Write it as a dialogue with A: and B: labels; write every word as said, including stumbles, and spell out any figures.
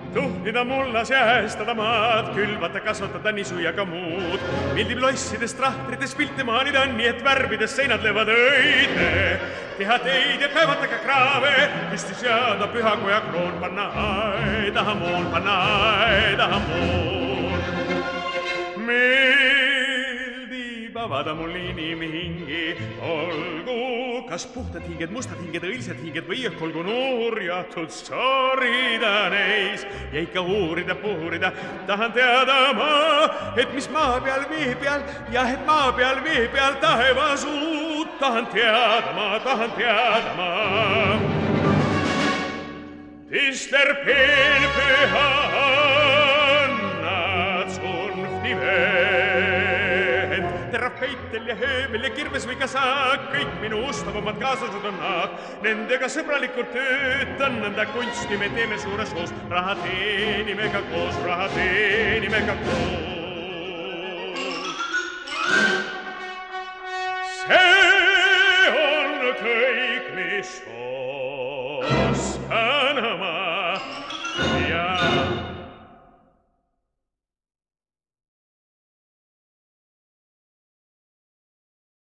A: tuhnida mullas ja häestada maad, külvata, kasvatada nisu ja ka muud. Meeldib lossides, trahtrides pilte maalida, nii et värvides seinad löövad õide. Teha teid ja kaevata ka kraave, püsti seada pühakoja kroon, panna aedaha moon, panna aedaha moon. Meeldib avada mul inimhingi, olgu kas puhtad hinged, mustad hinged, õilsad hinged või õhk olgu nurjatud, soorida neis ja ikka uurida, puurida. Tahan teada ma, et mis maa peal, vee peal ja et maa peal, vee peal taevas uut. Tahan teada ma, tahan teada ma. Tister peel püha annad zunfti vend. Terav peitel ja höövel ja kirves või kasak, kõik minu ustavamad kaaslased on nad. Nendega sõbralikult töötan, nõnda kunsti me teeme suures koos. Raha teenime ka koos, raha teenime ka koos. See on kõik, mis oskan ma.